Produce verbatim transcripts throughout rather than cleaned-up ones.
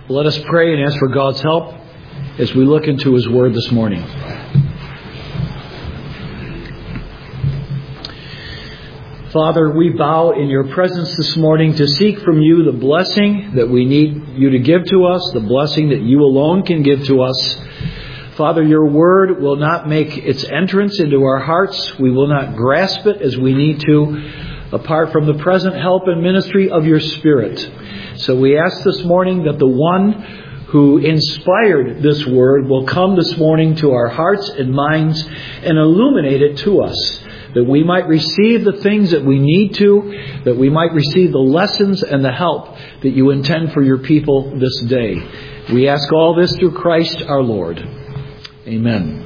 Let us pray and ask for God's help as we look into His Word this morning. Father, we bow in Your presence this morning to seek from You the blessing that we need You to give to us, the blessing that You alone can give to us. Father, Your Word will not make its entrance into our hearts. We will not grasp it as we need to, apart from the present help and ministry of Your Spirit. So we ask this morning that the one who inspired this Word will come this morning to our hearts and minds and illuminate it to us, that we might receive the things that we need to, that we might receive the lessons and the help that You intend for Your people this day. We ask all this through Christ our Lord. Amen.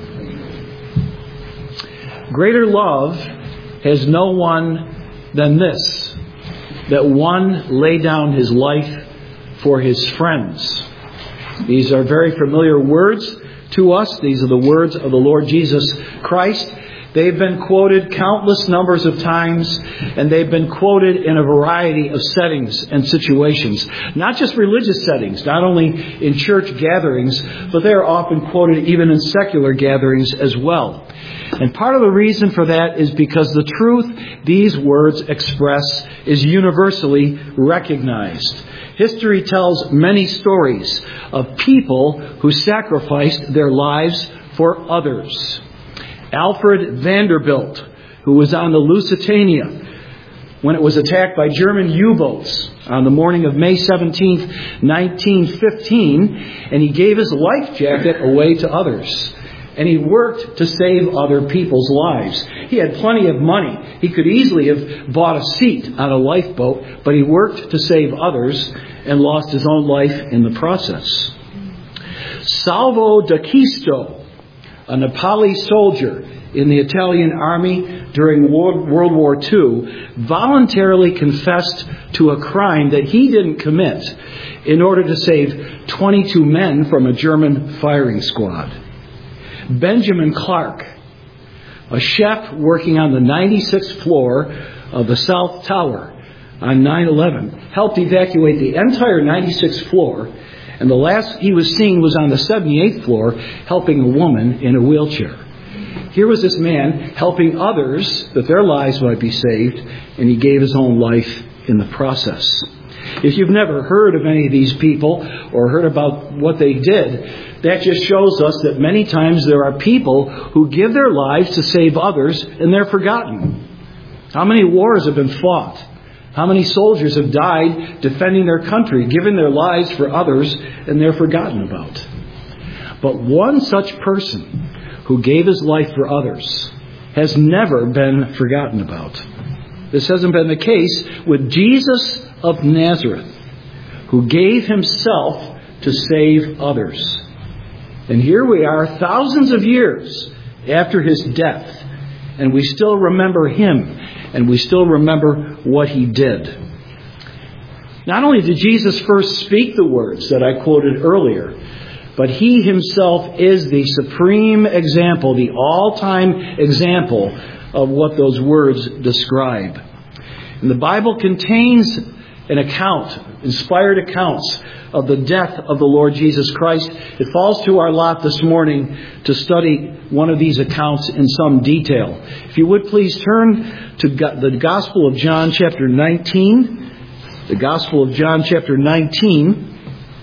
Greater love has no one than this, that one lay down his life for his friends. These are very familiar words to us. These are the words of the Lord Jesus Christ. They've been quoted countless numbers of times, and they've been quoted in a variety of settings and situations. Not just religious settings, not only in church gatherings, but they are often quoted even in secular gatherings as well. And part of the reason for that is because the truth these words express is universally recognized. History tells many stories of people who sacrificed their lives for others. Alfred Vanderbilt, who was on the Lusitania when it was attacked by German U-boats on the morning of May seventeenth, nineteen fifteen, and he gave his life jacket away to others. And he worked to save other people's lives. He had plenty of money. He could easily have bought a seat on a lifeboat, but he worked to save others and lost his own life in the process. Salvo d'Acquisto, a Nepali soldier in the Italian army during World War Two, voluntarily confessed to a crime that he didn't commit in order to save twenty-two men from a German firing squad. Benjamin Clark, a chef working on the ninety-sixth floor of the South Tower on nine eleven, helped evacuate the entire ninety-sixth floor, and the last he was seen was on the seventy-eighth floor helping a woman in a wheelchair. Here was this man helping others that their lives might be saved, and he gave his own life in the process. If you've never heard of any of these people or heard about what they did, that just shows us that many times there are people who give their lives to save others and they're forgotten. How many wars have been fought? How many soldiers have died defending their country, giving their lives for others, and they're forgotten about? But one such person who gave his life for others has never been forgotten about. This hasn't been the case with Jesus of Nazareth, who gave himself to save others. And here we are, thousands of years after his death, and we still remember him, and we still remember what he did. Not only did Jesus first speak the words that I quoted earlier, but he himself is the supreme example, the all-time example of what those words describe. And the Bible contains an account, inspired accounts of the death of the Lord Jesus Christ. It falls to our lot this morning to study one of these accounts in some detail. If you would please turn to the Gospel of John chapter nineteen. The Gospel of John chapter nineteen.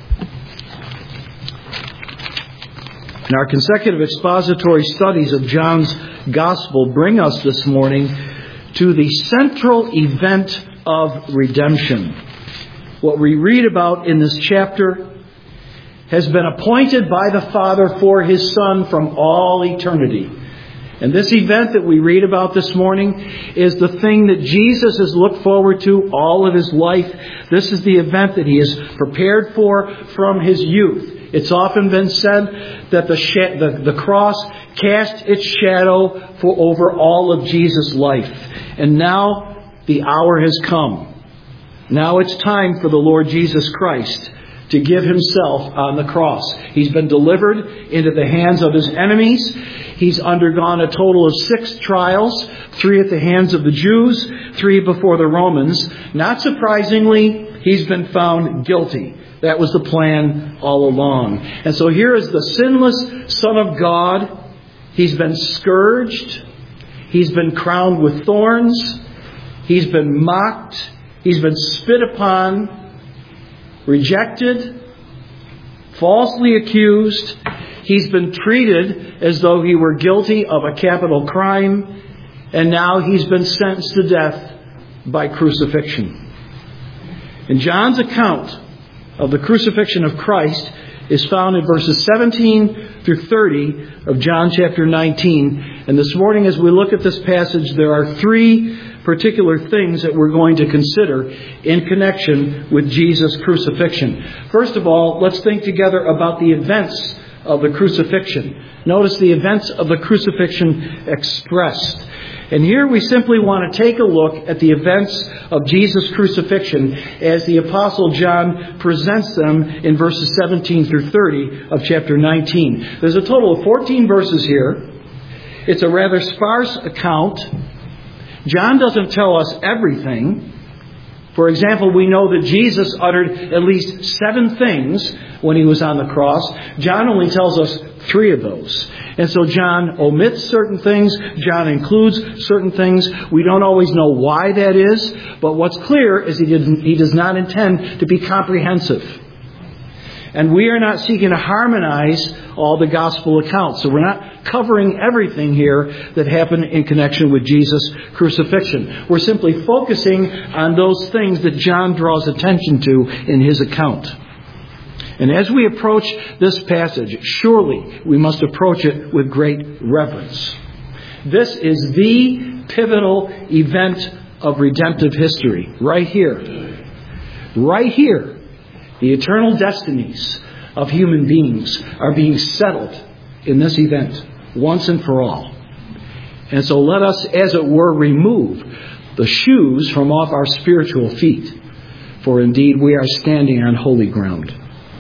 And our consecutive expository studies of John's Gospel bring us this morning to the central event of redemption. What we read about in this chapter has been appointed by the Father for His Son from all eternity. And this event that we read about this morning is the thing that Jesus has looked forward to all of His life. This is the event that He has prepared for from His youth. It's often been said that the, sh- the, the cross cast its shadow for over all of Jesus' life. And now the hour has come. Now it's time for the Lord Jesus Christ to give Himself on the cross. He's been delivered into the hands of His enemies. He's undergone a total of six trials, three at the hands of the Jews, three before the Romans. Not surprisingly, He's been found guilty. That was the plan all along. And so here is the sinless Son of God. He's been scourged. He's been crowned with thorns. He's been mocked. He's been spit upon, rejected, falsely accused. He's been treated as though he were guilty of a capital crime. And now he's been sentenced to death by crucifixion. In John's account of the crucifixion of Christ is found in verses seventeen through thirty of John chapter nineteen. And this morning as we look at this passage, there are three particular things that we're going to consider in connection with Jesus' crucifixion. First of all, let's think together about the events of the crucifixion. Notice the events of the crucifixion expressed. And here we simply want to take a look at the events of Jesus' crucifixion as the Apostle John presents them in verses seventeen through thirty of chapter nineteen. There's a total of fourteen verses here. It's a rather sparse account. John doesn't tell us everything. For example, we know that Jesus uttered at least seven things when he was on the cross. John only tells us three of those. And so John omits certain things. John includes certain things. We don't always know why that is. But what's clear is he, didn't, he does not intend to be comprehensive. And we are not seeking to harmonize all the gospel accounts. So we're not covering everything here that happened in connection with Jesus' crucifixion. We're simply focusing on those things that John draws attention to in his account. And as we approach this passage, surely we must approach it with great reverence. This is the pivotal event of redemptive history. Right here. Right here. The eternal destinies of human beings are being settled in this event once and for all. And so let us, as it were, remove the shoes from off our spiritual feet. For indeed we are standing on holy ground.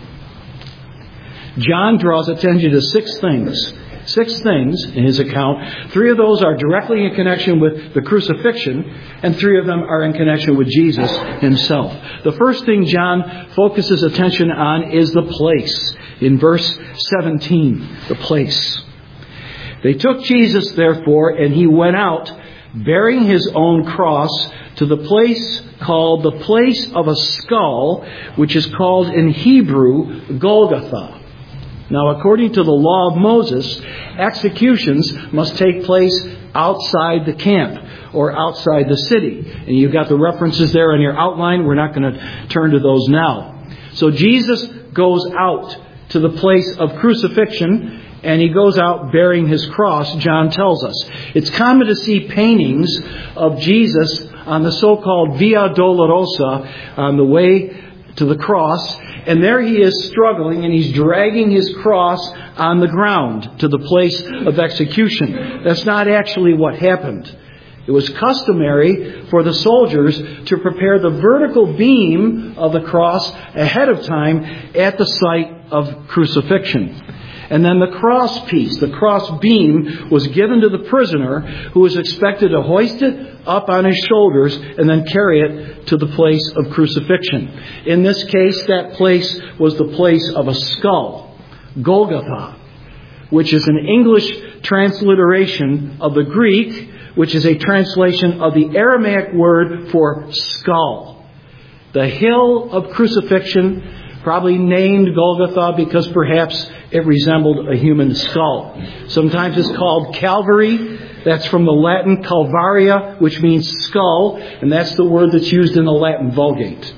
John draws attention to six things. Six things in his account. Three of those are directly in connection with the crucifixion, and three of them are in connection with Jesus himself. The first thing John focuses attention on is the place. In verse seventeen, the place. They took Jesus, therefore, and he went out, bearing his own cross, to the place called the place of a skull, which is called in Hebrew Golgotha. Now, according to the law of Moses, executions must take place outside the camp or outside the city. And you've got the references there in your outline. We're not going to turn to those now. So Jesus goes out to the place of crucifixion, and he goes out bearing his cross, John tells us. It's common to see paintings of Jesus on the so-called Via Dolorosa, on the way to the cross. And there he is struggling, and he's dragging his cross on the ground to the place of execution. That's not actually what happened. It was customary for the soldiers to prepare the vertical beam of the cross ahead of time at the site of crucifixion. And then the cross piece, the cross beam, was given to the prisoner, who was expected to hoist it up on his shoulders and then carry it to the place of crucifixion. In this case, that place was the place of a skull, Golgotha, which is an English transliteration of the Greek, which is a translation of the Aramaic word for skull. The hill of crucifixion, probably named Golgotha because perhaps it resembled a human skull. Sometimes it's called Calvary. That's from the Latin Calvaria, which means skull, and that's the word that's used in the Latin Vulgate.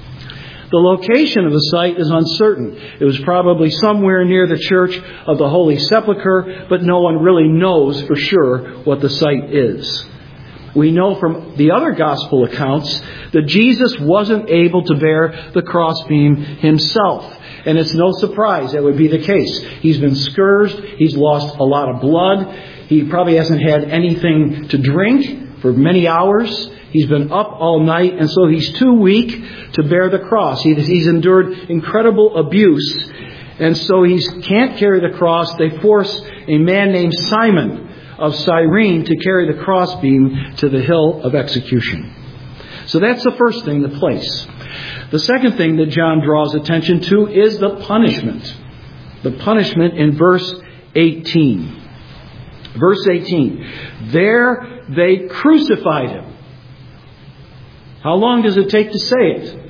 The location of the site is uncertain. It was probably somewhere near the Church of the Holy Sepulchre, but no one really knows for sure what the site is. We know from the other gospel accounts that Jesus wasn't able to bear the crossbeam himself. And it's no surprise that would be the case. He's been scourged. He's lost a lot of blood. He probably hasn't had anything to drink for many hours. He's been up all night, and so he's too weak to bear the cross. He's endured incredible abuse, and so he can't carry the cross. They force a man named Simon of Cyrene to carry the crossbeam to the hill of execution. So that's the first thing, the place. The second thing that John draws attention to is the punishment. The punishment in verse eighteen. Verse eighteen. There they crucified him. How long does it take to say it?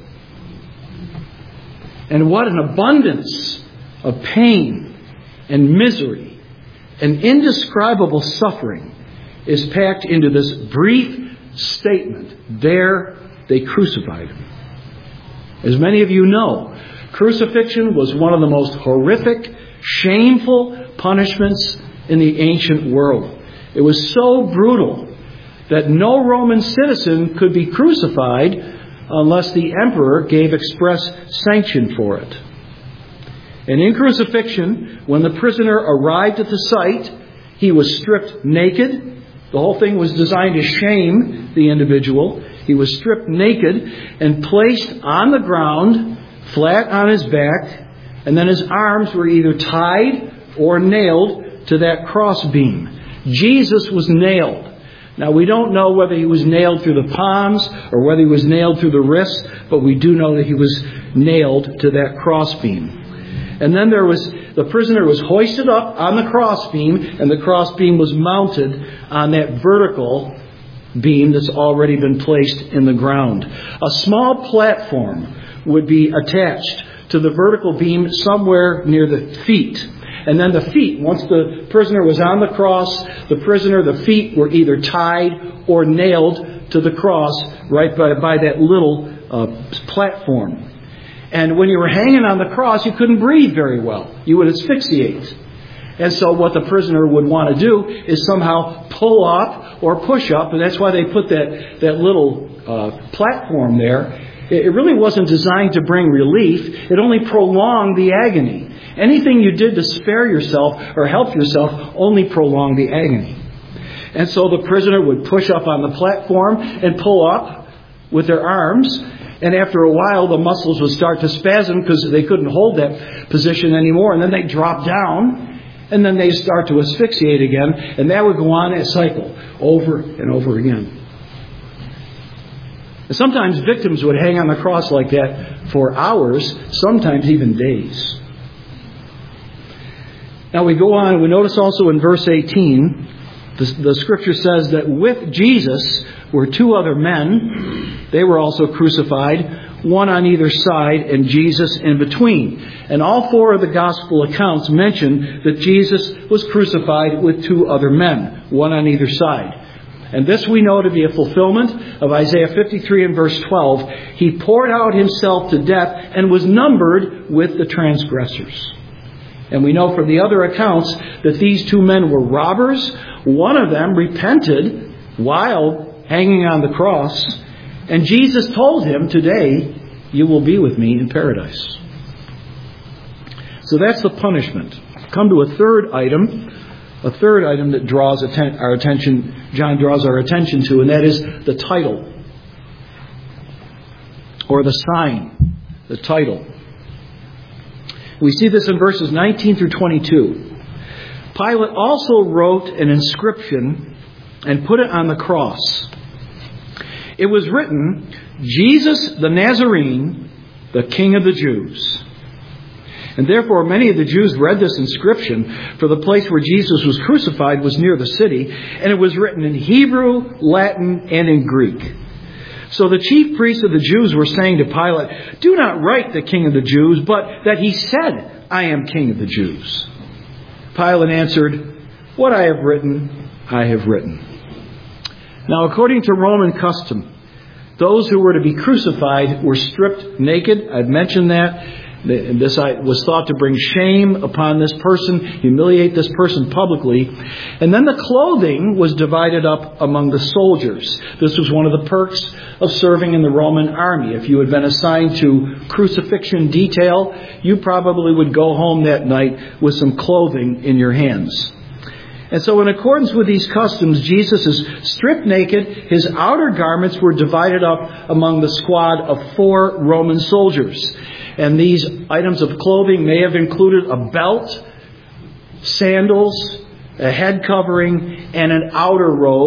And what an abundance of pain and misery and indescribable suffering is packed into this brief statement. There they crucified him. As many of you know, crucifixion was one of the most horrific, shameful punishments in the ancient world. It was so brutal that no Roman citizen could be crucified unless the emperor gave express sanction for it. And in crucifixion, when the prisoner arrived at the site, he was stripped naked. The whole thing was designed to shame the individual. He was stripped naked and placed on the ground, flat on his back, and then his arms were either tied or nailed to that crossbeam. Jesus was nailed. Now, we don't know whether he was nailed through the palms or whether he was nailed through the wrists, but we do know that he was nailed to that crossbeam. And then there was, the prisoner was hoisted up on the crossbeam, and the crossbeam was mounted on that vertical beam that's already been placed in the ground. A small platform would be attached to the vertical beam somewhere near the feet. And then the feet, once the prisoner was on the cross, the prisoner, the feet were either tied or nailed to the cross right by, by that little uh, platform. And when you were hanging on the cross, you couldn't breathe very well. You would asphyxiate. And so what the prisoner would want to do is somehow pull up or push up, and that's why they put that, that little uh, platform there. It really wasn't designed to bring relief. It only prolonged the agony. Anything you did to spare yourself or help yourself only prolonged the agony. And so the prisoner would push up on the platform and pull up with their arms. And after a while, the muscles would start to spasm because they couldn't hold that position anymore. And then they'd drop down. And then they'd start to asphyxiate again. And that would go on a cycle over and over again. And sometimes victims would hang on the cross like that for hours, sometimes even days. Now we go on, we notice also in verse eighteen, the, the scripture says that with Jesus were two other men. They were also crucified, one on either side and Jesus in between. And all four of the gospel accounts mention that Jesus was crucified with two other men, one on either side. And this we know to be a fulfillment of Isaiah fifty-three and verse twelve. He poured out himself to death and was numbered with the transgressors. And we know from the other accounts that these two men were robbers. One of them repented while hanging on the cross. And Jesus told him, today you will be with me in paradise. So that's the punishment. Come to a third item. A third item that draws atten- our attention, John draws our attention to, and that is the title. Or the sign. The title. We see this in verses nineteen through twenty-two. Pilate also wrote an inscription and put it on the cross. It was written, Jesus the Nazarene, the King of the Jews. And therefore many of the Jews read this inscription, for the place where Jesus was crucified was near the city, and it was written in Hebrew, Latin, and in Greek. So the chief priests of the Jews were saying to Pilate, do not write the King of the Jews, but that he said, I am King of the Jews. Pilate answered, what I have written, I have written. Now, according to Roman custom, those who were to be crucified were stripped naked. I've mentioned that. This was thought to bring shame upon this person, humiliate this person publicly. And then the clothing was divided up among the soldiers. This was one of the perks of serving in the Roman army. If you had been assigned to crucifixion detail, you probably would go home that night with some clothing in your hands. And so in accordance with these customs, Jesus is stripped naked. His outer garments were divided up among the squad of four Roman soldiers. And these items of clothing may have included a belt, sandals, a head covering, and an outer robe.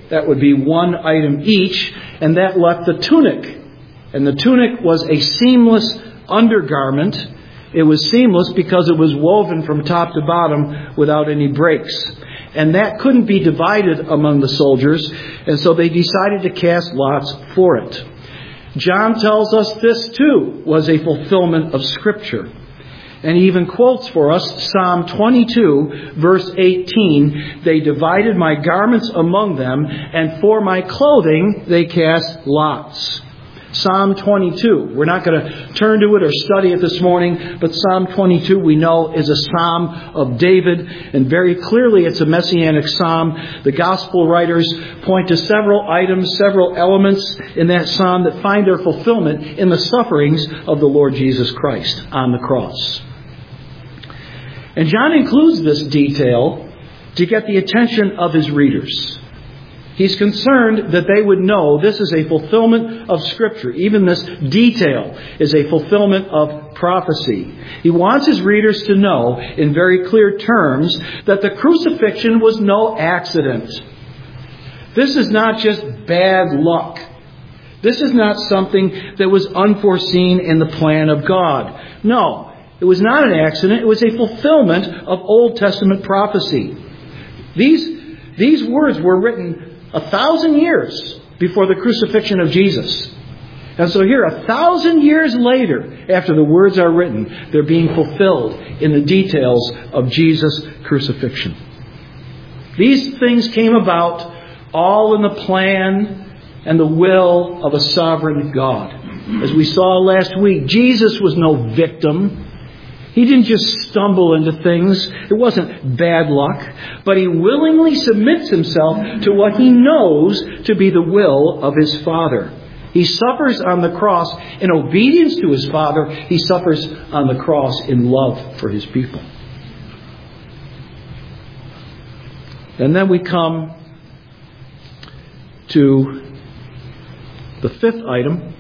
That would be one item each, and that left the tunic. And the tunic was a seamless undergarment. It was seamless because it was woven from top to bottom without any breaks. And that couldn't be divided among the soldiers, and so they decided to cast lots for it. John tells us this too was a fulfillment of Scripture. And he even quotes for us Psalm twenty-two, verse eighteen. They divided my garments among them, and for my clothing they cast lots. Psalm twenty-two. We're not going to turn to it or study it this morning, but Psalm twenty-two we know is a psalm of David, and very clearly it's a messianic psalm. The gospel writers point to several items, several elements in that psalm that find their fulfillment in the sufferings of the Lord Jesus Christ on the cross. And John includes this detail to get the attention of his readers. He's concerned that they would know this is a fulfillment of Scripture. Even this detail is a fulfillment of prophecy. He wants his readers to know in very clear terms that the crucifixion was no accident. This is not just bad luck. This is not something that was unforeseen in the plan of God. No. It was not an accident. It was a fulfillment of Old Testament prophecy. These, these words were written a thousand years before the crucifixion of Jesus. And so here, a thousand years later, after the words are written, they're being fulfilled in the details of Jesus' crucifixion. These things came about all in the plan and the will of a sovereign God. As we saw last week, Jesus was no victim. He didn't just stumble into things. It wasn't bad luck. But he willingly submits himself to what he knows to be the will of his Father. He suffers on the cross in obedience to his Father. He suffers on the cross in love for his people. And then we come to the fifth item.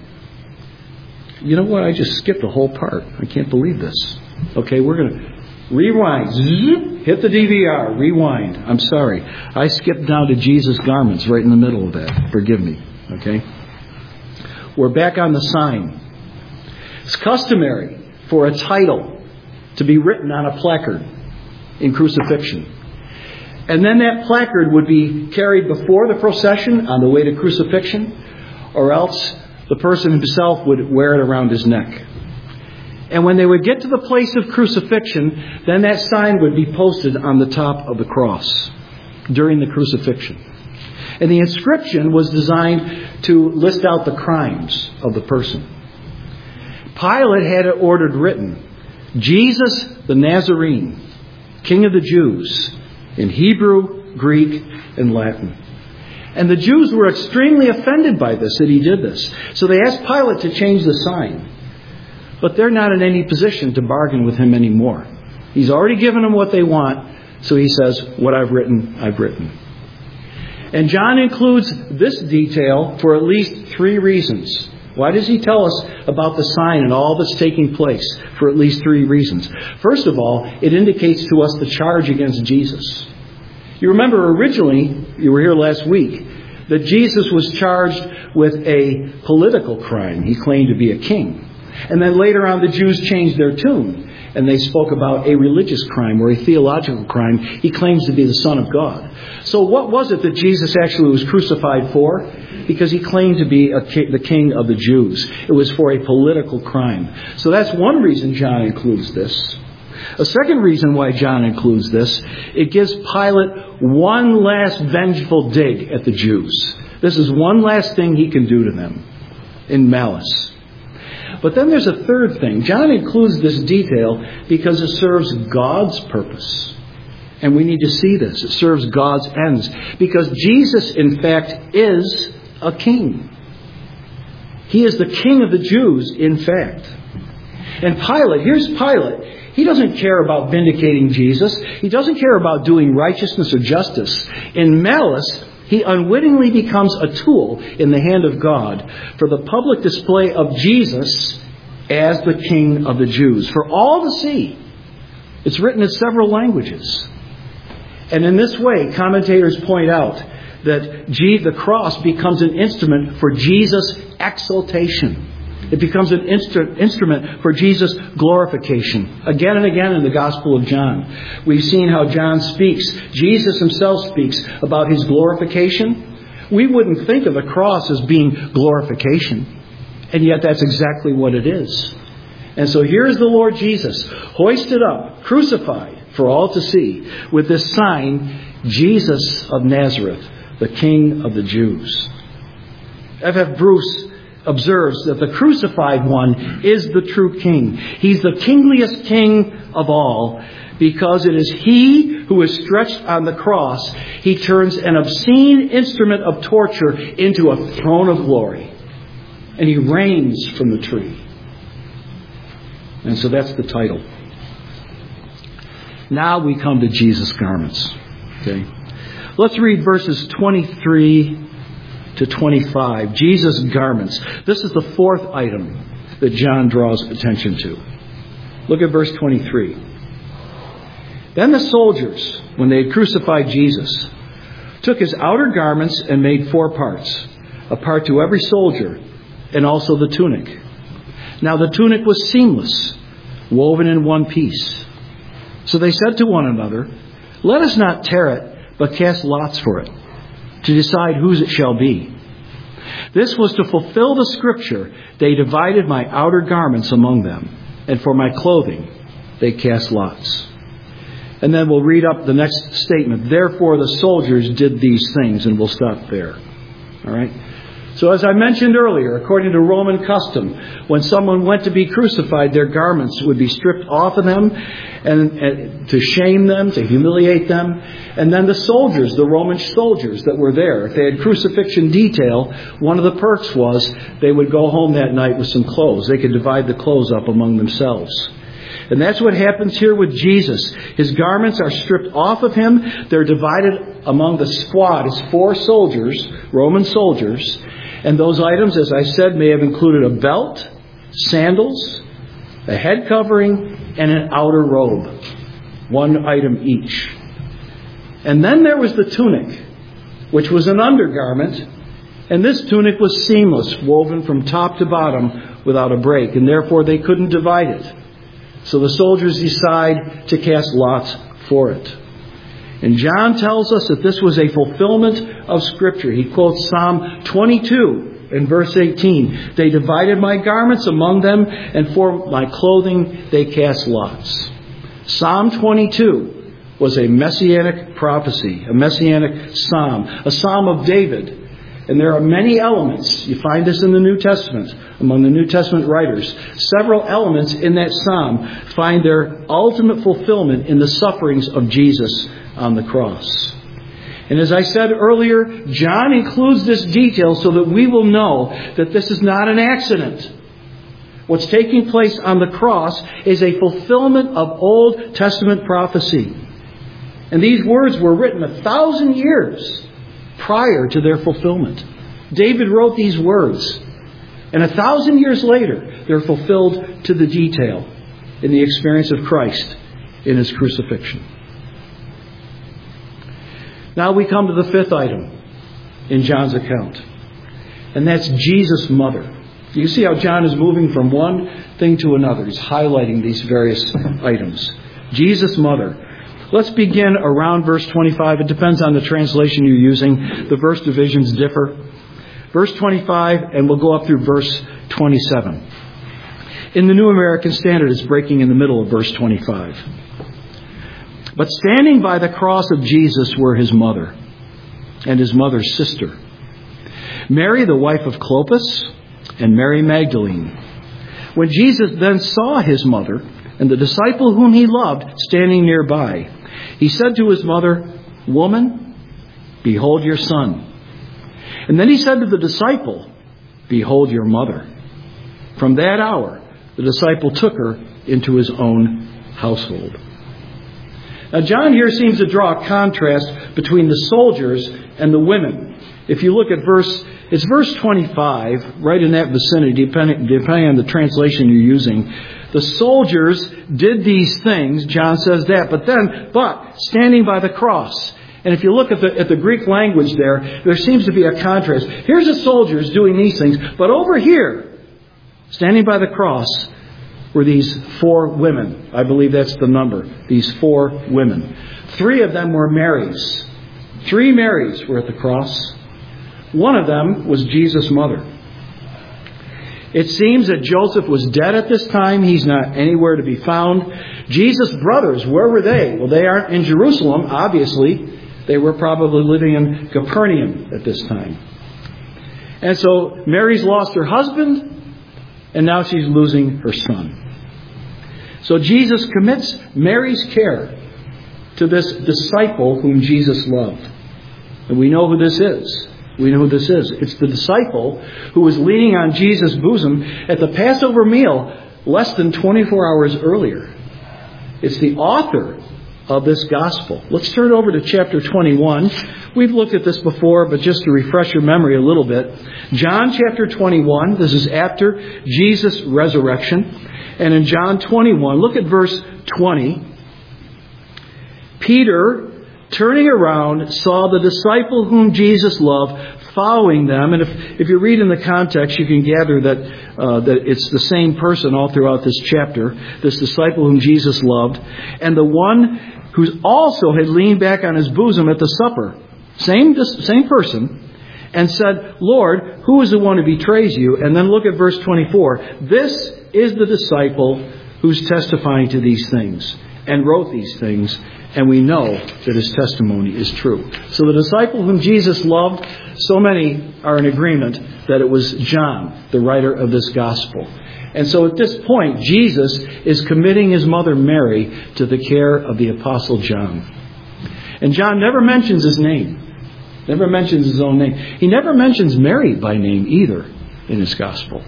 You know what? I just skipped a whole part. I can't believe this. Okay, we're going to rewind. Zoop, hit the D V R. Rewind. I'm sorry. I skipped down to Jesus' garments right in the middle of that. Forgive me. Okay? We're back on the sign. It's customary for a title to be written on a placard in crucifixion. And then that placard would be carried before the procession on the way to crucifixion, or else the person himself would wear it around his neck. And when they would get to the place of crucifixion, then that sign would be posted on the top of the cross during the crucifixion. And the inscription was designed to list out the crimes of the person. Pilate had it ordered written, Jesus the Nazarene, King of the Jews, in Hebrew, Greek, and Latin. And the Jews were extremely offended by this, that he did this. So they asked Pilate to change the sign. But they're not in any position to bargain with him anymore. He's already given them what they want, so he says, what I've written, I've written. And John includes this detail for at least three reasons. Why does he tell us about the sign and all that's taking place? For at least three reasons. First of all, it indicates to us the charge against Jesus. You remember originally, you were here last week, that Jesus was charged with a political crime. He claimed to be a king. And then later on, the Jews changed their tune. And they spoke about a religious crime or a theological crime. He claims to be the Son of God. So what was it that Jesus actually was crucified for? Because he claimed to be a ki- the king of the Jews. It was for a political crime. So that's one reason John includes this. A second reason why John includes this, it gives Pilate one last vengeful dig at the Jews. This is one last thing he can do to them in malice. But then there's a third thing. John includes this detail because it serves God's purpose. And we need to see this. It serves God's ends. Because Jesus, in fact, is a king. He is the king of the Jews, in fact. And Pilate, here's Pilate. He doesn't care about vindicating Jesus. He doesn't care about doing righteousness or justice. In malice, he unwittingly becomes a tool in the hand of God for the public display of Jesus as the King of the Jews, for all to see. It's written in several languages. And in this way, commentators point out that G, the cross becomes an instrument for Jesus' exaltation. It becomes an instru- instrument for Jesus' glorification. Again and again in the Gospel of John, we've seen how John speaks. Jesus himself speaks about his glorification. We wouldn't think of the cross as being glorification, and yet that's exactly what it is. And so here's the Lord Jesus, hoisted up, crucified for all to see, with this sign, Jesus of Nazareth, the King of the Jews. F F Bruce observes that the crucified one is the true king. He's the kingliest king of all, because it is he who is stretched on the cross. He turns an obscene instrument of torture into a throne of glory. And he reigns from the tree. And so that's the title. Now we come to Jesus' garments. Okay. Let's read verses twenty-three to twenty-five. Jesus' garments. This is the fourth item that John draws attention to. Look at verse twenty-three. Then the soldiers, when they had crucified Jesus, took his outer garments and made four parts, a part to every soldier, and also the tunic. Now the tunic was seamless, woven in one piece. So they said to one another, "Let us not tear it, but cast lots for it, to decide whose it shall be." This was to fulfill the scripture, "They divided my outer garments among them, and for my clothing they cast lots." And then we'll read up the next statement. Therefore the soldiers did these things, and we'll stop there. All right? So as I mentioned earlier, according to Roman custom, when someone went to be crucified, their garments would be stripped off of them and, and to shame them, to humiliate them. And then the soldiers, the Roman soldiers that were there, if they had crucifixion detail, one of the perks was they would go home that night with some clothes. They could divide the clothes up among themselves. And that's what happens here with Jesus. His garments are stripped off of him. They're divided among the squad. It's four soldiers, Roman soldiers. And those items, as I said, may have included a belt, sandals, a head covering, and an outer robe. One item each. And then there was the tunic, which was an undergarment. And this tunic was seamless, woven from top to bottom without a break. And therefore they couldn't divide it. So the soldiers decide to cast lots for it. And John tells us that this was a fulfillment of Scripture. He quotes Psalm twenty-two in verse eighteen. They divided my garments among them, and for my clothing they cast lots. Psalm twenty-two was a messianic prophecy, a messianic psalm, a psalm of David. And there are many elements. You find this in the New Testament, among the New Testament writers. Several elements in that psalm find their ultimate fulfillment in the sufferings of Jesus on the cross. And as I said earlier, John includes this detail so that we will know that this is not an accident. What's taking place on the cross is a fulfillment of Old Testament prophecy. And these words were written a thousand years prior to their fulfillment. David wrote these words, and a thousand years later, they're fulfilled to the detail in the experience of Christ in his crucifixion. Now we come to the fifth item in John's account, and that's Jesus' mother. You see how John is moving from one thing to another. He's highlighting these various items. Jesus' mother. Let's begin around verse twenty-five. It depends on the translation you're using. The verse divisions differ. Verse twenty-five, and we'll go up through verse twenty-seven. In the New American Standard, it's breaking in the middle of verse twenty-five. But standing by the cross of Jesus were his mother and his mother's sister, Mary, the wife of Clopas, and Mary Magdalene. When Jesus then saw his mother and the disciple whom he loved standing nearby, he said to his mother, "Woman, behold your son." And then he said to the disciple, "Behold your mother." From that hour, the disciple took her into his own household. Now, John here seems to draw a contrast between the soldiers and the women. If you look at verse, it's verse twenty-five, right in that vicinity, depending, depending on the translation you're using. The soldiers did these things, John says that, but then, but standing by the cross. And if you look at the, at the Greek language there, there seems to be a contrast. Here's the soldiers doing these things, but over here, standing by the cross, were these four women. I believe that's the number. These four women. Three of them were Marys. Three Marys were at the cross. One of them was Jesus' mother. It seems that Joseph was dead at this time. He's not anywhere to be found. Jesus' brothers, where were they? Well, they aren't in Jerusalem, obviously. They were probably living in Capernaum at this time. And so Mary's lost her husband, and now she's losing her son. So Jesus commits Mary's care to this disciple whom Jesus loved. And we know who this is. We know who this is. It's the disciple who was leaning on Jesus' bosom at the Passover meal less than twenty-four hours earlier. It's the author of this gospel. Let's turn over to chapter twenty-one. We've looked at this before, but just to refresh your memory a little bit. John chapter twenty-one, this is after Jesus' resurrection. And in John twenty-one, look at verse twenty. Peter, turning around, saw the disciple whom Jesus loved following them. And if, if you read in the context, you can gather that, uh, that it's the same person all throughout this chapter, this disciple whom Jesus loved, and the one who also had leaned back on his bosom at the supper. Same, same person. And said, Lord, who is the one who betrays you? And then look at verse twenty-four. This is the disciple who's testifying to these things and wrote these things. And we know that his testimony is true. So the disciple whom Jesus loved, so many are in agreement that it was John, the writer of this gospel. And so at this point, Jesus is committing his mother Mary to the care of the Apostle John. And John never mentions his name. Never mentions his own name. He never mentions Mary by name either in his gospel.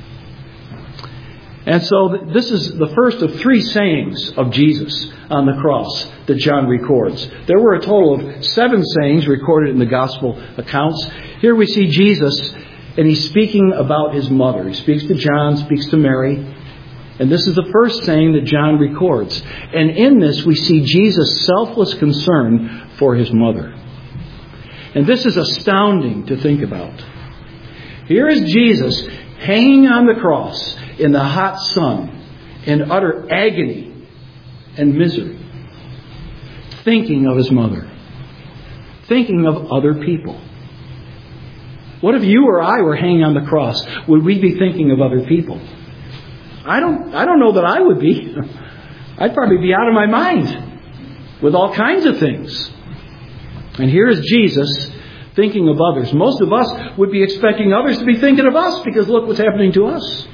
And so this is the first of three sayings of Jesus on the cross that John records. There were a total of seven sayings recorded in the gospel accounts. Here we see Jesus, and he's speaking about his mother. He speaks to John, speaks to Mary. And this is the first saying that John records. And in this we see Jesus' selfless concern for his mother. And this is astounding to think about. Here is Jesus hanging on the cross in the hot sun, in utter agony and misery, thinking of his mother, thinking of other people. What if you or I were hanging on the cross? Would we be thinking of other people? I don't, I don't know that I would be. I'd probably be out of my mind with all kinds of things. And here is Jesus thinking of others. Most of us would be expecting others to be thinking of us because look what's happening to us.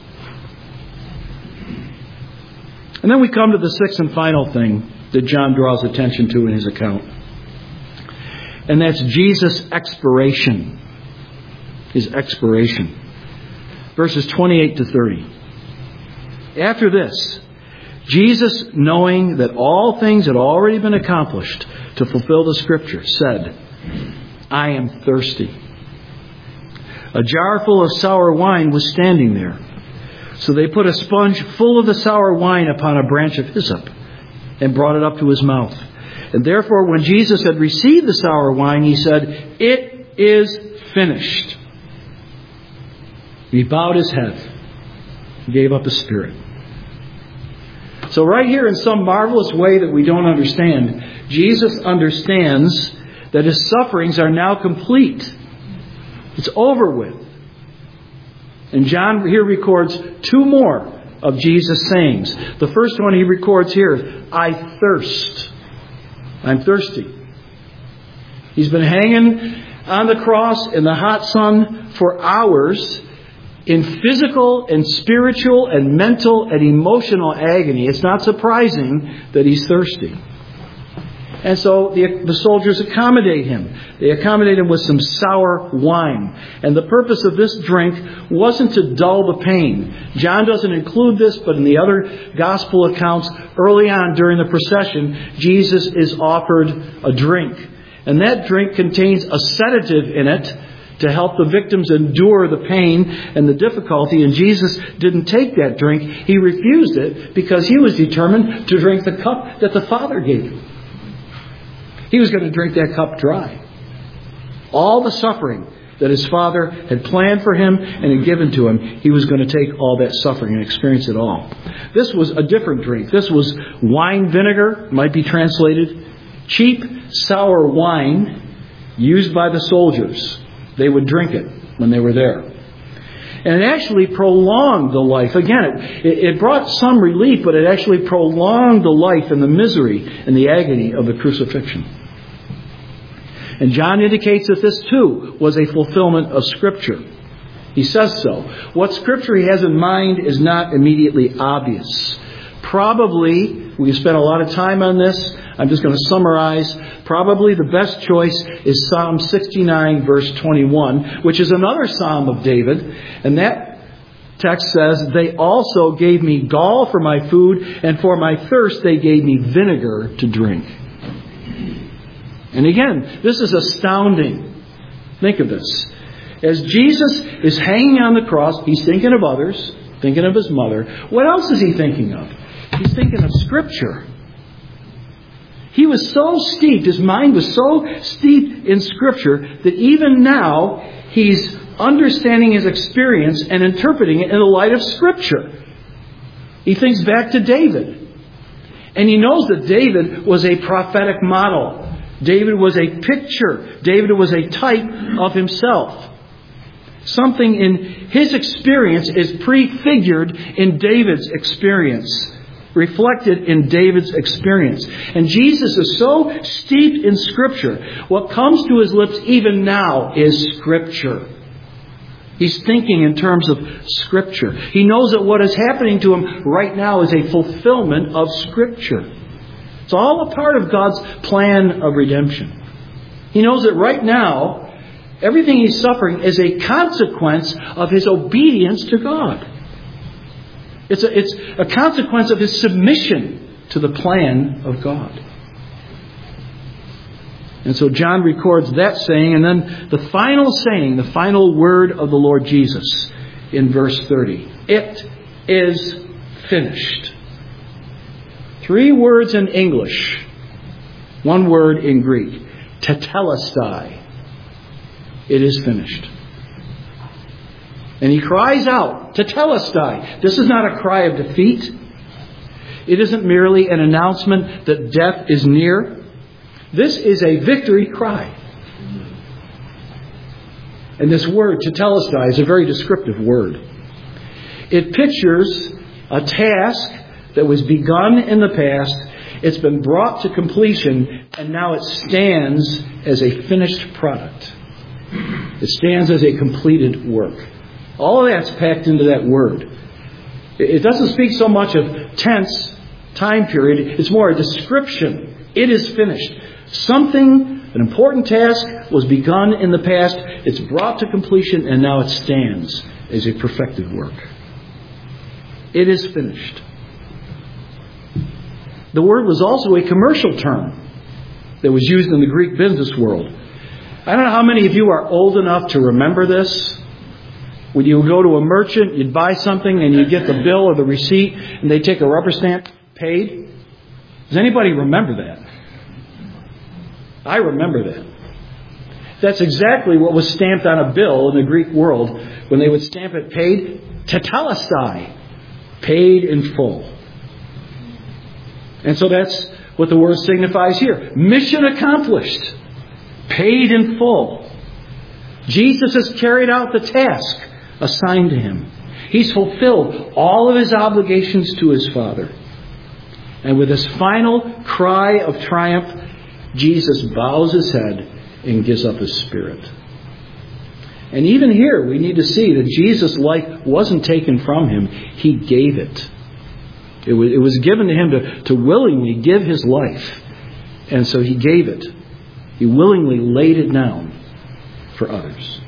And then we come to the sixth and final thing that John draws attention to in his account. And that's Jesus' expiration. His expiration. Verses twenty-eight to thirty. After this, Jesus, knowing that all things had already been accomplished to fulfill the Scripture, said, I am thirsty. A jar full of sour wine was standing there. So they put a sponge full of the sour wine upon a branch of hyssop and brought it up to his mouth. And therefore, when Jesus had received the sour wine, he said, It is finished. He bowed his head and gave up his spirit. So right here, in some marvelous way that we don't understand, Jesus understands that his sufferings are now complete. It's over with. And John here records two more of Jesus' sayings. The first one he records here, I thirst. I'm thirsty. He's been hanging on the cross in the hot sun for hours in physical and spiritual and mental and emotional agony. It's not surprising that he's thirsty. And so the, the soldiers accommodate him. They accommodate him with some sour wine. And the purpose of this drink wasn't to dull the pain. John doesn't include this, but in the other gospel accounts, early on during the procession, Jesus is offered a drink. And that drink contains a sedative in it to help the victims endure the pain and the difficulty. And Jesus didn't take that drink. He refused it because he was determined to drink the cup that the Father gave him. He was going to drink that cup dry. All the suffering that his Father had planned for him and had given to him, he was going to take all that suffering and experience it all. This was a different drink. This was wine vinegar, might be translated. Cheap, sour wine used by the soldiers. They would drink it when they were there. And it actually prolonged the life. Again, it, it brought some relief, but it actually prolonged the life and the misery and the agony of the crucifixion. And John indicates that this too was a fulfillment of Scripture. He says so. What Scripture he has in mind is not immediately obvious. Probably, we spent a lot of time on this. I'm just going to summarize. Probably the best choice is Psalm sixty-nine, verse twenty-one, which is another psalm of David. And that text says, "They also gave me gall for my food, and for my thirst they gave me vinegar to drink." And again, this is astounding. Think of this. As Jesus is hanging on the cross, he's thinking of others, thinking of his mother. What else is he thinking of? He's thinking of Scripture. He was so steeped, his mind was so steeped in Scripture that even now he's understanding his experience and interpreting it in the light of Scripture. He thinks back to David. And he knows that David was a prophetic model. David was a picture. David was a type of himself. Something in his experience is prefigured in David's experience. Reflected in David's experience. And Jesus is so steeped in Scripture. What comes to his lips even now is Scripture. He's thinking in terms of Scripture. He knows that what is happening to him right now is a fulfillment of Scripture. It's all a part of God's plan of redemption. He knows that right now, everything he's suffering is a consequence of his obedience to God. It's a, it's a consequence of his submission to the plan of God. And so John records that saying, and then the final saying, the final word of the Lord Jesus in verse thirty. It is finished. Three words in English, one word in Greek. Tetelestai. It is finished. And he cries out, Tetelestai. This is not a cry of defeat. It isn't merely an announcement that death is near. This is a victory cry. And this word, Tetelestai, is a very descriptive word. It pictures a task that was begun in the past. It's been brought to completion, and now it stands as a finished product. It stands as a completed work. All of that's packed into that word. It doesn't speak so much of tense, time period. It's more a description. It is finished. Something, an important task, was begun in the past. It's brought to completion, and now it stands as a perfected work. It is finished. The word was also a commercial term that was used in the Greek business world. I don't know how many of you are old enough to remember this. When you go to a merchant, you'd buy something and you'd get the bill or the receipt and they'd take a rubber stamp, paid. Does anybody remember that? I remember that. That's exactly what was stamped on a bill in the Greek world when they would stamp it paid. Tetelestai. Paid in full. And so that's what the word signifies here. Mission accomplished. Paid in full. Jesus has carried out the task assigned to him. He's fulfilled all of his obligations to his Father. And with his final cry of triumph, Jesus bows his head and gives up his spirit. And even here, we need to see that Jesus' life wasn't taken from him. He gave it. It was, it was given to him to, to willingly give his life. And so he gave it. He willingly laid it down for others.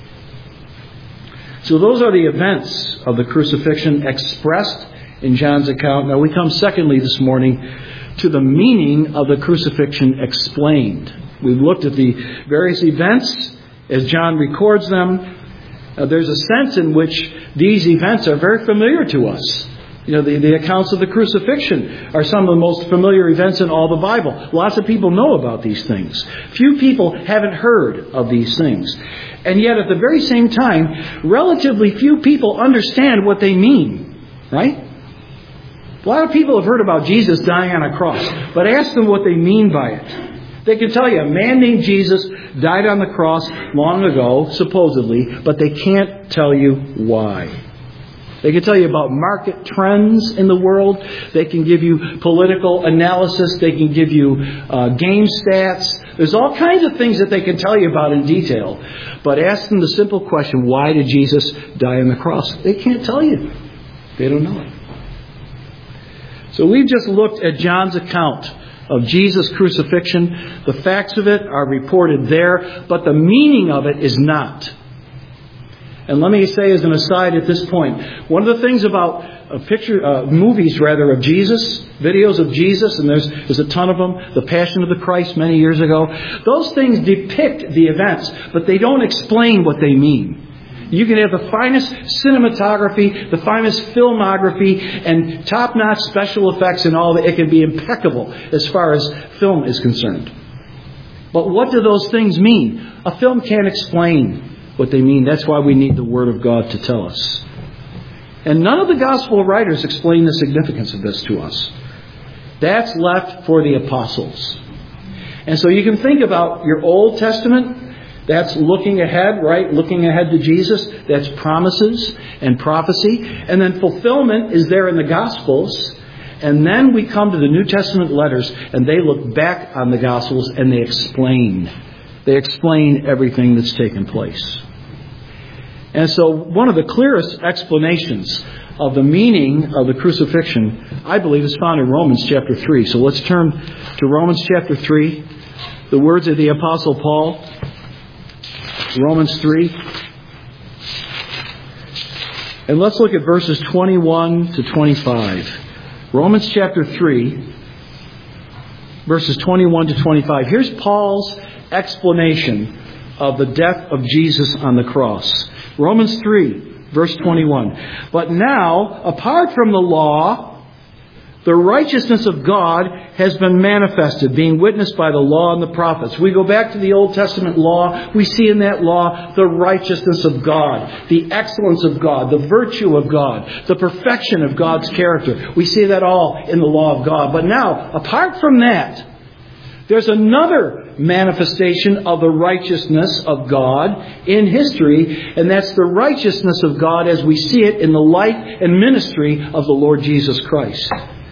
So those are the events of the crucifixion expressed in John's account. Now we come secondly this morning to the meaning of the crucifixion explained. We've looked at the various events as John records them. Uh, there's a sense in which these events are very familiar to us. You know, the, the accounts of the crucifixion are some of the most familiar events in all the Bible. Lots of people know about these things. Few people haven't heard of these things. And yet, at the very same time, relatively few people understand what they mean. Right? A lot of people have heard about Jesus dying on a cross. But ask them what they mean by it. They can tell you a man named Jesus died on the cross long ago, supposedly, but they can't tell you why. They can tell you about market trends in the world. They can give you political analysis. They can give you uh, game stats. There's all kinds of things that they can tell you about in detail. But ask them the simple question, why did Jesus die on the cross? They can't tell you. They don't know it. So we've just looked at John's account of Jesus' crucifixion. The facts of it are reported there, but the meaning of it is not. And let me say as an aside at this point, one of the things about a picture, uh, movies rather, of Jesus, videos of Jesus, and there's, there's a ton of them, The Passion of the Christ many years ago, those things depict the events, but they don't explain what they mean. You can have the finest cinematography, the finest filmography, and top-notch special effects and all that. It can be impeccable as far as film is concerned. But what do those things mean? A film can't explain what they mean. That's why we need the Word of God to tell us. And none of the Gospel writers explain the significance of this to us. That's left for the apostles. And so you can think about your Old Testament. That's looking ahead, right? Looking ahead to Jesus. That's promises and prophecy. And then fulfillment is there in the Gospels. And then we come to the New Testament letters, and they look back on the Gospels and they explain. They explain everything that's taken place. And so one of the clearest explanations of the meaning of the crucifixion, I believe, is found in Romans chapter three. So let's turn to Romans chapter three. The words of the Apostle Paul. Romans three. And let's look at verses twenty-one to twenty-five. Romans chapter three, verses twenty-one to twenty-five. Here's Paul's explanation of the death of Jesus on the cross. Romans three, verse twenty-one. But now, apart from the law, the righteousness of God has been manifested, being witnessed by the law and the prophets. We go back to the Old Testament law. We see in that law the righteousness of God, the excellence of God, the virtue of God, the perfection of God's character. We see that all in the law of God. But now, apart from that, there's another manifestation of the righteousness of God in history, and that's the righteousness of God as we see it in the life and ministry of the Lord Jesus Christ.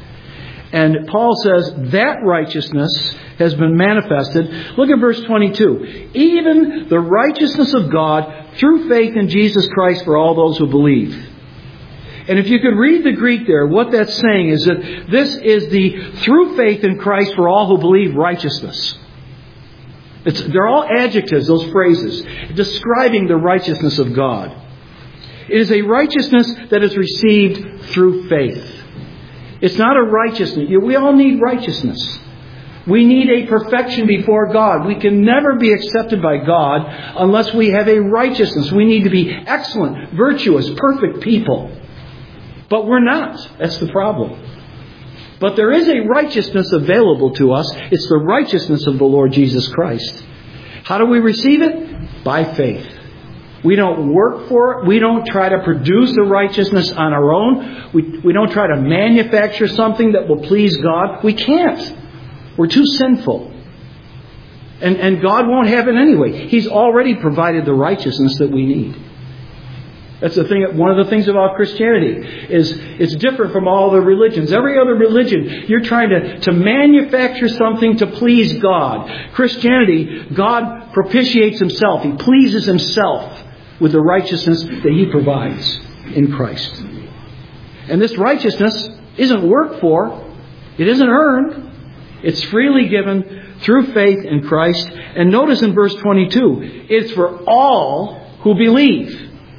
And Paul says that righteousness has been manifested. Look at verse twenty-two. Even the righteousness of God through faith in Jesus Christ for all those who believe. And if you could read the Greek there, what that's saying is that this is the through faith in Christ for all who believe righteousness. It's, they're all adjectives, those phrases, describing the righteousness of God. It is a righteousness that is received through faith. It's not a righteousness. We all need righteousness. We need a perfection before God. We can never be accepted by God unless we have a righteousness. We need to be excellent, virtuous, perfect people. But we're not. That's the problem. But there is a righteousness available to us. It's the righteousness of the Lord Jesus Christ. How do we receive it? By faith. We don't work for it. We don't try to produce the righteousness on our own. We, we don't try to manufacture something that will please God. We can't. We're too sinful. And, and God won't have it anyway. He's already provided the righteousness that we need. That's the thing. One of the things about Christianity is it's different from all other religions. Every other religion, you're trying to, to manufacture something to please God. Christianity, God propitiates Himself. He pleases Himself with the righteousness that He provides in Christ. And this righteousness isn't worked for. It isn't earned. It's freely given through faith in Christ. And notice in verse twenty-two, it's for all who believe.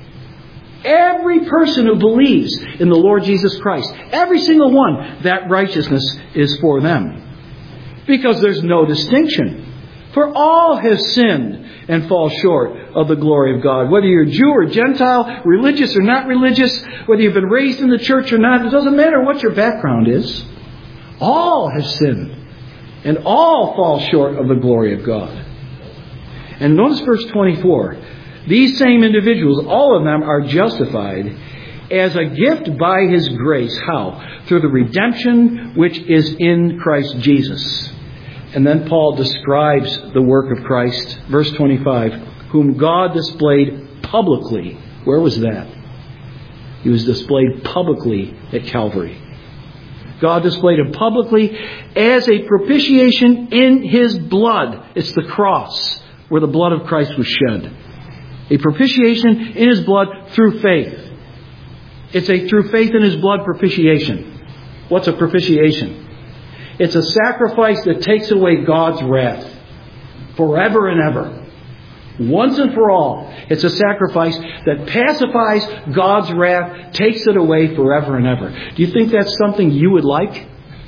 Every person who believes in the Lord Jesus Christ, every single one, that righteousness is for them. Because there's no distinction. For all have sinned and fall short of the glory of God. Whether you're Jew or Gentile, religious or not religious, whether you've been raised in the church or not, it doesn't matter what your background is. All have sinned, and all fall short of the glory of God. And notice verse twenty-four. These same individuals, all of them, are justified as a gift by His grace. How? Through the redemption which is in Christ Jesus. And then Paul describes the work of Christ. Verse twenty-five. Whom God displayed publicly. Where was that? He was displayed publicly at Calvary. God displayed Him publicly as a propitiation in His blood. It's the cross where the blood of Christ was shed. A propitiation in His blood through faith. It's a through faith in His blood propitiation. What's a propitiation? It's a sacrifice that takes away God's wrath forever and ever. Once and for all. It's a sacrifice that pacifies God's wrath, takes it away forever and ever. Do you think that's something you would like?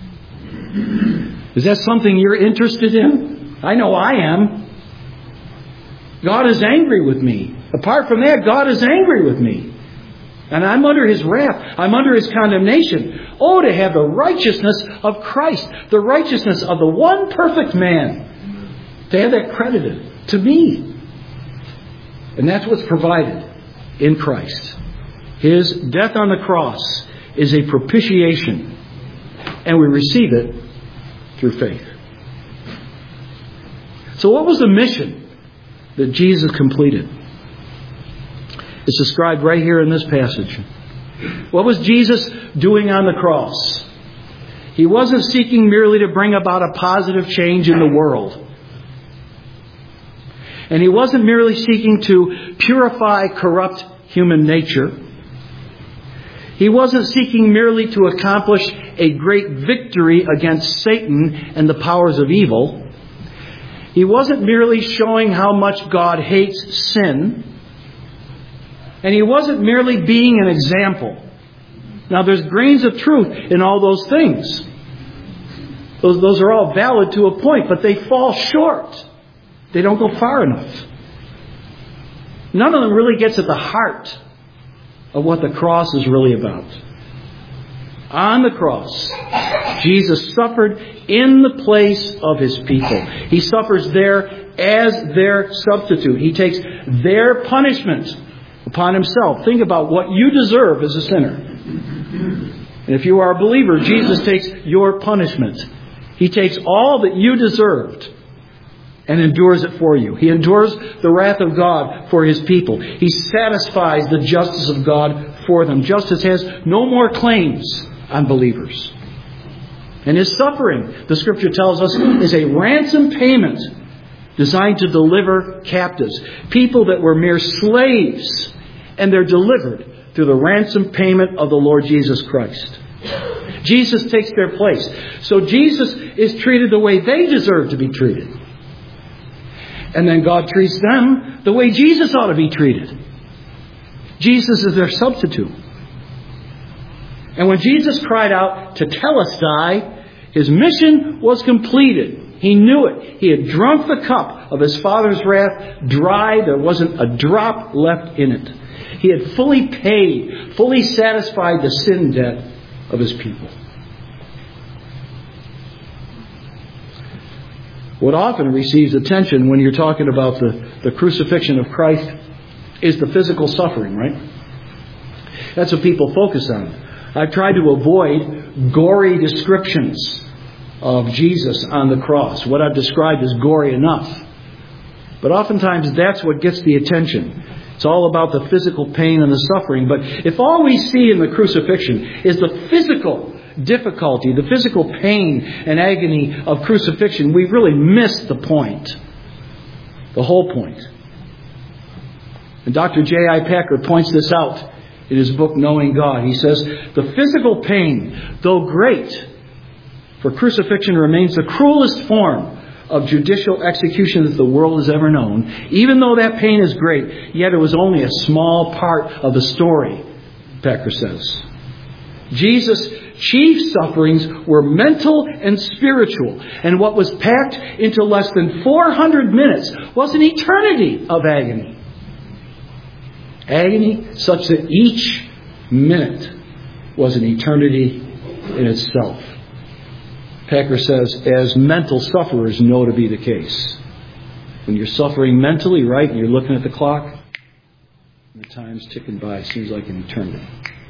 Is that something you're interested in? I know I am. God is angry with me. Apart from that, God is angry with me. And I'm under His wrath. I'm under His condemnation. Oh, to have the righteousness of Christ. The righteousness of the one perfect man. To have that credited to me. And that's what's provided in Christ. His death on the cross is a propitiation. And we receive it through faith. So what was the mission that Jesus completed? It's described right here in this passage. What was Jesus doing on the cross? He wasn't seeking merely to bring about a positive change in the world. And He wasn't merely seeking to purify corrupt human nature. He wasn't seeking merely to accomplish a great victory against Satan and the powers of evil. He wasn't merely showing how much God hates sin. And He wasn't merely being an example. Now, there's grains of truth in all those things. Those, those are all valid to a point, but they fall short. They don't go far enough. None of them really gets at the heart of what the cross is really about. On the cross, Jesus suffered in the place of His people. He suffers there as their substitute. He takes their punishment upon Himself. Think about what you deserve as a sinner. And if you are a believer, Jesus takes your punishment. He takes all that you deserved and endures it for you. He endures the wrath of God for His people. He satisfies the justice of God for them. Justice has no more claims on believers. And His suffering, the Scripture tells us, is a ransom payment designed to deliver captives. People that were mere slaves. And they're delivered through the ransom payment of the Lord Jesus Christ. Jesus takes their place. So Jesus is treated the way they deserve to be treated. And then God treats them the way Jesus ought to be treated. Jesus is their substitute. And when Jesus cried out to Telestai, His mission was completed. He knew it. He had drunk the cup of His Father's wrath dry. There wasn't a drop left in it. He had fully paid, fully satisfied the sin debt of His people. What often receives attention when you're talking about the, the crucifixion of Christ is the physical suffering, right? That's what people focus on. I've tried to avoid gory descriptions of Jesus on the cross. What I've described is gory enough. But oftentimes that's what gets the attention. It's all about the physical pain and the suffering. But if all we see in the crucifixion is the physical difficulty, the physical pain and agony of crucifixion, we've really missed the point. The whole point. And Doctor J I Packer points this out in his book, Knowing God. He says, the physical pain, though great, for crucifixion remains the cruelest form of judicial execution that the world has ever known. Even though that pain is great, yet it was only a small part of the story, Packer says. Jesus chief sufferings were mental and spiritual. And what was packed into less than four hundred minutes was an eternity of agony. Agony such that each minute was an eternity in itself. Packer says, as mental sufferers know to be the case. When you're suffering mentally, right, and you're looking at the clock, and the time's ticking by, it seems like an eternity.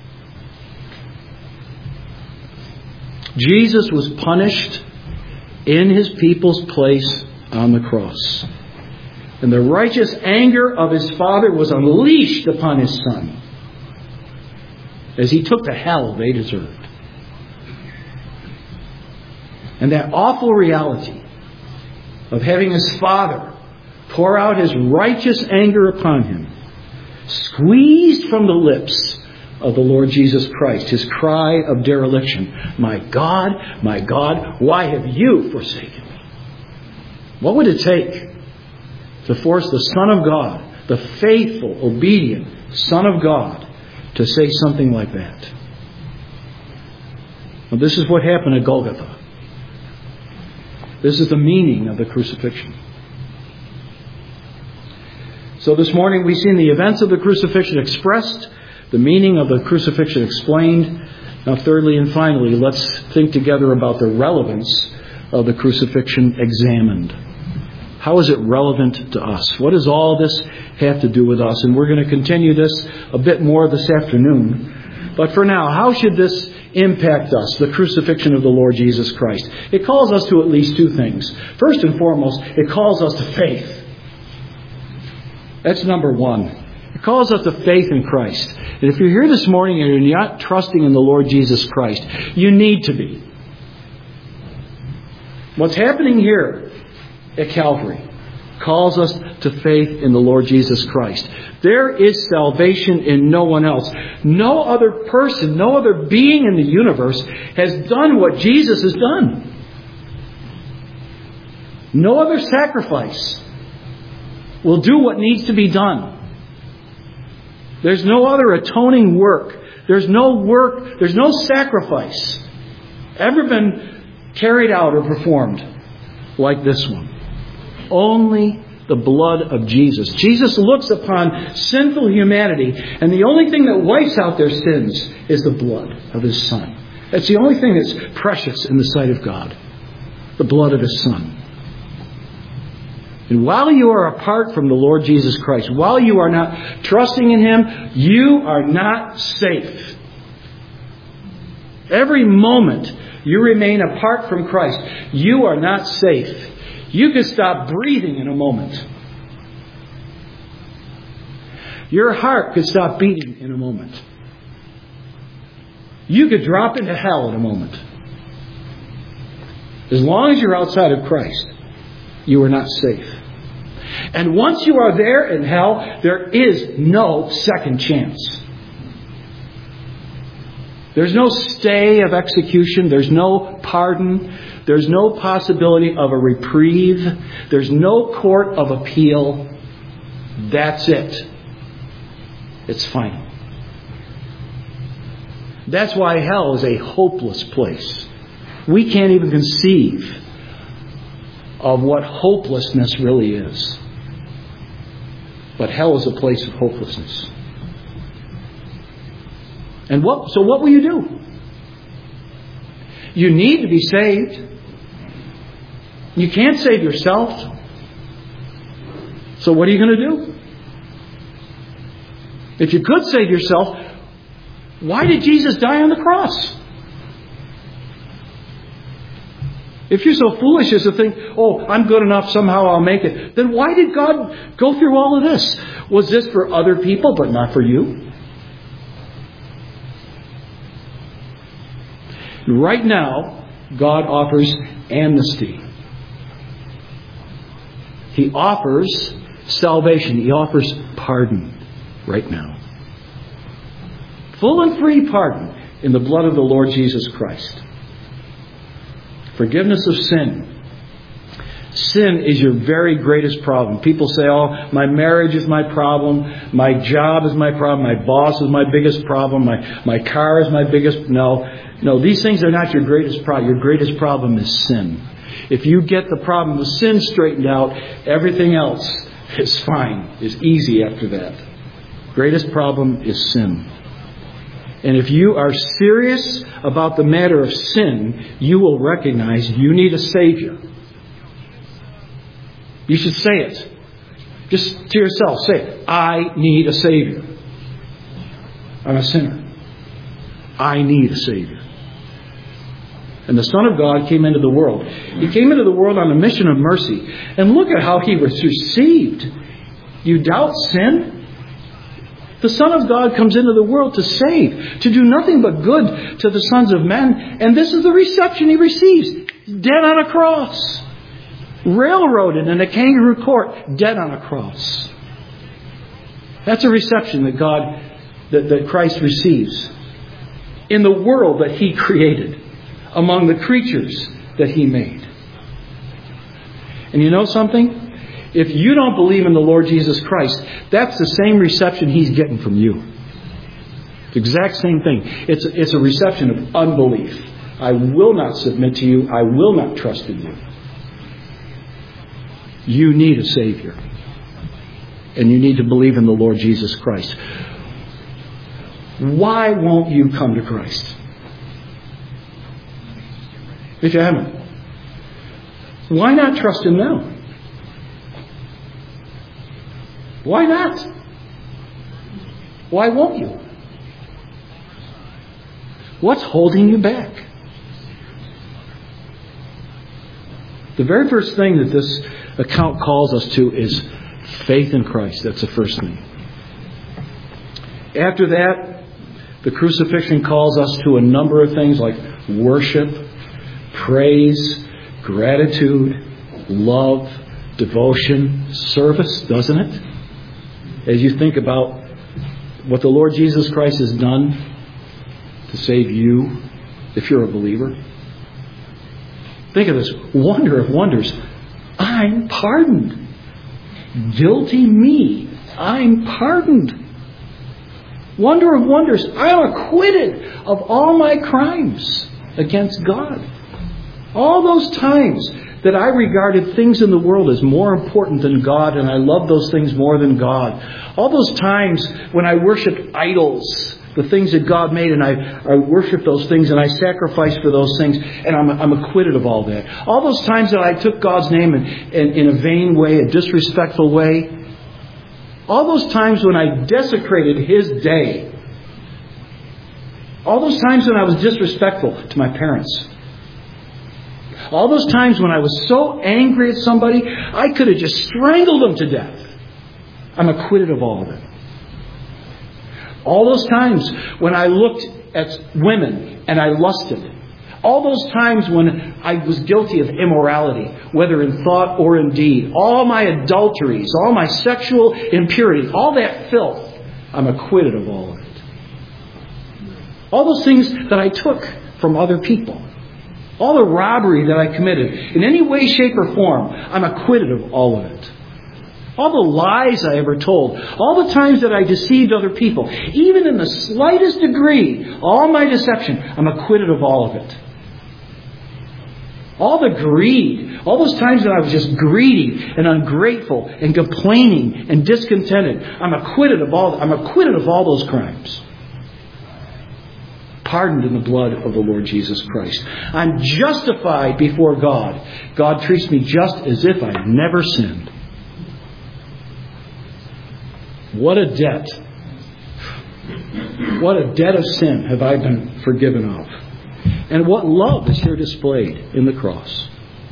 Jesus was punished in His people's place on the cross. And the righteous anger of His Father was unleashed upon His Son as He took the hell they deserved. And that awful reality of having His Father pour out His righteous anger upon Him, squeezed from the lips of the Lord Jesus Christ, His cry of dereliction, "My God, my God, why have you forsaken me?" What would it take to force the Son of God, the faithful, obedient Son of God, to say something like that? Well, this is what happened at Golgotha. This is the meaning of the crucifixion. So this morning we've seen the events of the crucifixion expressed, the meaning of the crucifixion explained. Now thirdly and finally, let's think together about the relevance of the crucifixion examined. How is it relevant to us? What does all this have to do with us? And we're going to continue this a bit more this afternoon. But for now, how should this impact us, the crucifixion of the Lord Jesus Christ? It calls us to at least two things. First and foremost, it calls us to faith. That's number one. It calls us to faith in Christ. And if you're here this morning and you're not trusting in the Lord Jesus Christ, you need to be. What's happening here at Calvary calls us to faith in the Lord Jesus Christ. There is salvation in no one else. No other person, no other being in the universe has done what Jesus has done. No other sacrifice will do what needs to be done. There's no other atoning work. There's no work, there's no sacrifice ever been carried out or performed like this one. Only the blood of Jesus. Jesus looks upon sinful humanity, and the only thing that wipes out their sins is the blood of His Son. That's the only thing that's precious in the sight of God. The blood of His Son. And while you are apart from the Lord Jesus Christ, while you are not trusting in Him, you are not safe. Every moment you remain apart from Christ, you are not safe. You could stop breathing in a moment. Your heart could stop beating in a moment. You could drop into hell in a moment. As long as you're outside of Christ, you are not safe. And once you are there in hell, there is no second chance. There's no stay of execution. There's no pardon. There's no possibility of a reprieve. There's no court of appeal. That's it. It's final. That's why hell is a hopeless place. We can't even conceive of what hopelessness really is. But hell is a place of hopelessness. And what? So what will you do? You need to be saved. You can't save yourself. So what are you going to do? If you could save yourself, why did Jesus die on the cross? If you're so foolish as to think, oh, I'm good enough, somehow I'll make it, then why did God go through all of this? Was this for other people but not for you? Right now, God offers amnesty. He offers salvation. He offers pardon right now. Full and free pardon in the blood of the Lord Jesus Christ. Forgiveness of sin. Sin is your very greatest problem. People say, oh, my marriage is my problem. My job is my problem. My boss is my biggest problem. My, my car is my biggest... No, no, these things are not your greatest problem. Your greatest problem is sin. If you get the problem of sin straightened out, everything else is fine, is easy after that. Greatest problem is sin. And if you are serious about the matter of sin, you will recognize you need a Savior. You should say it. Just to yourself, say it. I need a Savior. I'm a sinner. I need a Savior. And the Son of God came into the world. He came into the world on a mission of mercy. And look at how He was received. You doubt sin? The Son of God comes into the world to save, to do nothing but good to the sons of men. And this is the reception He receives. Dead on a cross. Railroaded in a kangaroo court, dead on a cross. That's a reception that God, that, that Christ receives in the world that He created, among the creatures that He made. And you know something? If you don't believe in the Lord Jesus Christ, that's the same reception He's getting from you. It's the exact same thing. It's a, it's a reception of unbelief. I will not submit to you. I will not trust in you. You need a Savior. And you need to believe in the Lord Jesus Christ. Why won't you come to Christ? If you haven't. Why not trust Him now? Why not? Why won't you? What's holding you back? The very first thing that this account calls us to is faith in Christ. That's the first thing. After that, the crucifixion calls us to a number of things like worship, praise, gratitude, love, devotion, service, doesn't it? As you think about what the Lord Jesus Christ has done to save you, if you're a believer. Think of this wonder of wonders. I'm pardoned. Guilty me. I'm pardoned. Wonder of wonders. I'm acquitted of all my crimes against God. All those times that I regarded things in the world as more important than God, and I loved those things more than God. All those times when I worshipped idols, the things that God made, and I, I worship those things and I sacrifice for those things, and I'm, I'm acquitted of all that. All those times that I took God's name in, in, in a vain way, a disrespectful way. All those times when I desecrated His day. All those times when I was disrespectful to my parents. All those times when I was so angry at somebody, I could have just strangled them to death. I'm acquitted of all of it. All those times when I looked at women and I lusted. All those times when I was guilty of immorality, whether in thought or in deed. All my adulteries, all my sexual impurity, all that filth, I'm acquitted of all of it. All those things that I took from other people. All the robbery that I committed, in any way, shape, or form, I'm acquitted of all of it. All the lies I ever told, all the times that I deceived other people, even in the slightest degree, all my deception, I'm acquitted of all of it. All the greed, all those times that I was just greedy and ungrateful and complaining and discontented, I'm acquitted of all. I'm acquitted of all those crimes. Pardoned in the blood of the Lord Jesus Christ. I'm justified before God. God treats me just as if I'd never sinned. What a debt. What a debt of sin have I been forgiven of. And what love is here displayed in the cross.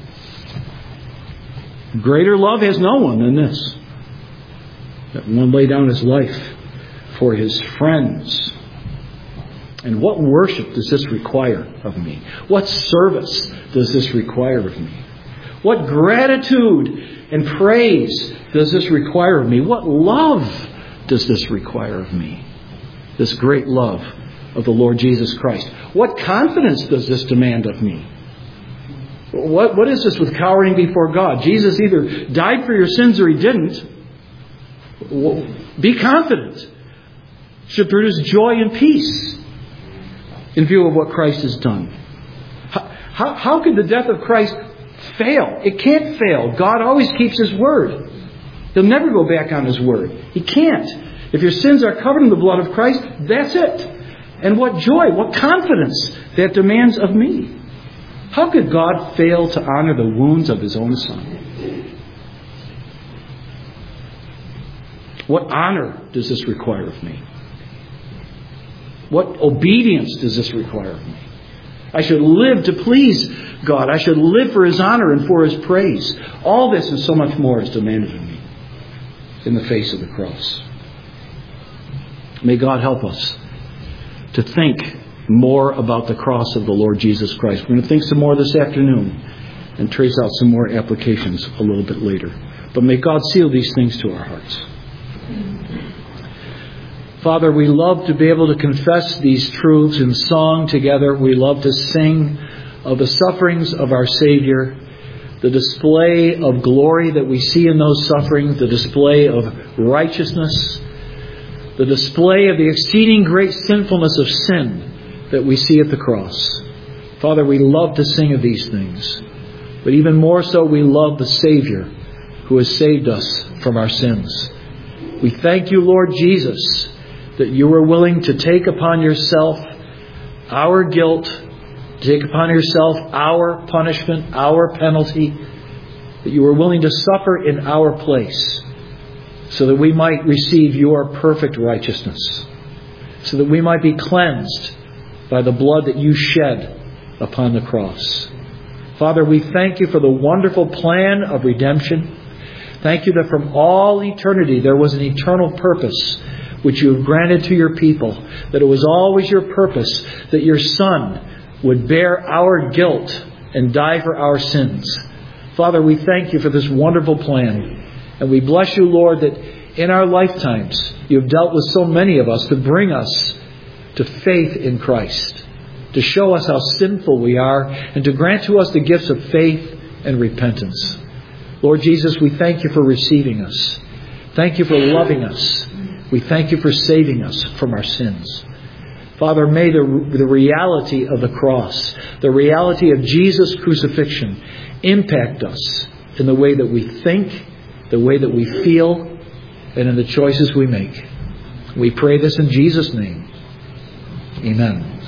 Greater love has no one than this. That one lay down his life for his friends. And what worship does this require of me? What service does this require of me? What gratitude and praise does this require of me? What love does this require of me? This great love of the Lord Jesus Christ. What confidence does this demand of me? What, what is this with cowering before God? Jesus either died for your sins or He didn't. Be confident. It should produce joy and peace in view of what Christ has done. How, how, how could the death of Christ fail? It can't fail. God always keeps His word. He'll never go back on His word. He can't. If your sins are covered in the blood of Christ, that's it. And what joy, what confidence that demands of me. How could God fail to honor the wounds of His own Son? What honor does this require of me? What obedience does this require of me? I should live to please God. I should live for His honor and for His praise. All this and so much more is demanded of me in the face of the cross. May God help us to think more about the cross of the Lord Jesus Christ. We're going to think some more this afternoon and trace out some more applications a little bit later. But may God seal these things to our hearts. Father, we love to be able to confess these truths in song together. We love to sing of the sufferings of our Savior, the display of glory that we see in those sufferings, the display of righteousness, the display of the exceeding great sinfulness of sin that we see at the cross. Father, we love to sing of these things. But even more so, we love the Savior who has saved us from our sins. We thank you, Lord Jesus, that you were willing to take upon yourself our guilt, to take upon yourself our punishment, our penalty, that you were willing to suffer in our place so that we might receive your perfect righteousness, so that we might be cleansed by the blood that you shed upon the cross. Father, we thank you for the wonderful plan of redemption. Thank you that from all eternity there was an eternal purpose which you have granted to your people, that it was always your purpose that your Son would bear our guilt and die for our sins. Father, we thank you for this wonderful plan. And we bless you, Lord, that in our lifetimes you have dealt with so many of us to bring us to faith in Christ, to show us how sinful we are, and to grant to us the gifts of faith and repentance. Lord Jesus, we thank you for receiving us. Thank you for loving us. We thank you for saving us from our sins. Father, may the, the reality of the cross, the reality of Jesus' crucifixion, impact us in the way that we think, the way that we feel, and in the choices we make. We pray this in Jesus' name. Amen.